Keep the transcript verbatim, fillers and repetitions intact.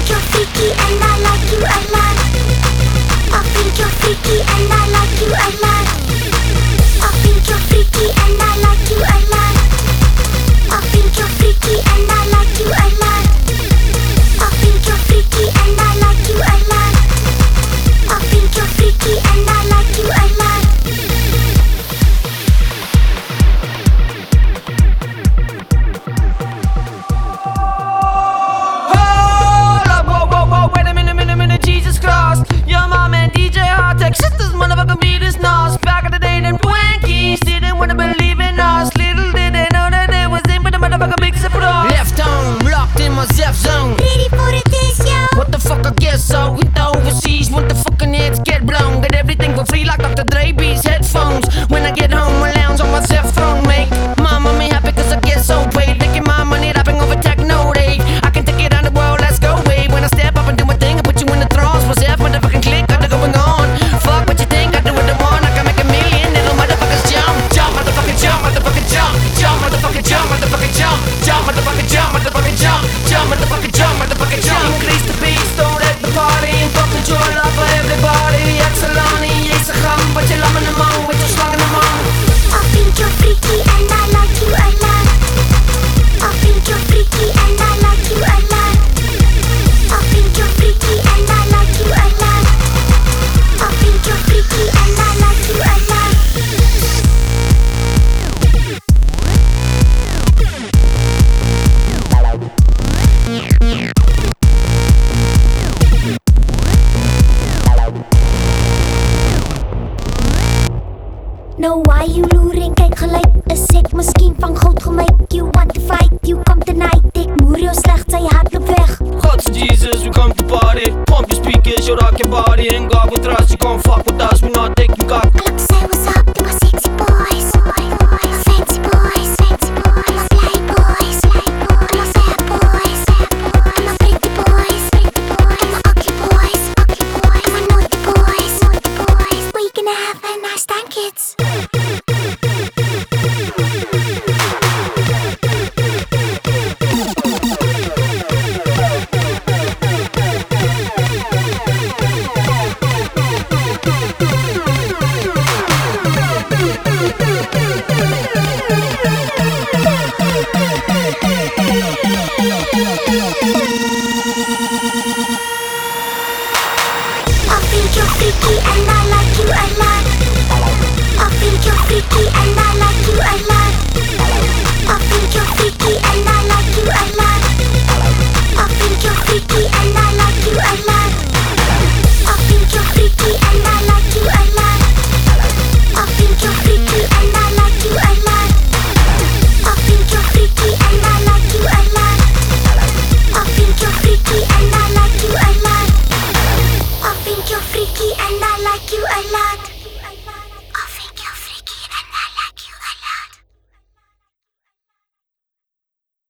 you're freaky and I like you a lot. I think you're freaky and I like you a lot. I think you're freaky and I like you a lot. I think you're freaky and I like you a lot. I think you're freaky and I like you a lot. I think you're freaky and I like you a lot. Jesus Christ, your mom and D J Hardtech, shit, this motherfucker beat is nos. Back in the day, them twankies didn't wanna believe in us. Little did they know that they was in for the motherfucker big surprise. Left home, locked in my Zef zone. Ready for the test, yo. What the fuck, I guess so. Hit the overseas, want the fucking heads get blown. Get everything for free like Doctor Dre beats headphones. When I get home, I lounge on my Zef throne. Make mama me happy cause I get so paid. Making my money rapping over techno rave. I can take it on the world, let's go wave. When I step up and do my thing, I put you in the trance. What's that motherfucking click, got it going on. Fuck what you think, I do what I want. I can make a million little motherfuckers jump. Jump, motherfucking jump, motherfucking jump. Jump, motherfucking jump, motherfucking jump. Jump, motherfucking jump, motherfucking jump. Jump, motherfucking jump, motherfucking jump. Increase the beat, don't wreck the party. And fuck the joy, love for everybody. Excelani, yes, I come, but you're loving them all. With your slang in the mouth. I think you're freaky and I like you a lot. I think you're freaky and I like you a lot. I think you're freaky and I like you a lot. I think you're freaky and I like you a lot. Nou why you loering, kyk gelyk. Is ek miskien van goud gemaak? You want to fight, you come tonight. Ek moer jou sleg, sy hardloop weg. God's Jesus, we come to party. Pump your speakers, you rock your body. And God with us, you gon' fuck with us. We not taking cock. Look, say what's up to my sexy boys. My fancy boys, fancy boys. My play boys, my sad boys. My pretty boys, my ugly boys, ugly boys. My naughty boys, naughty boys. We gonna have a nice time, kids. I think you're freaky and I like you a lot. I think you're freaky and I like you a lot.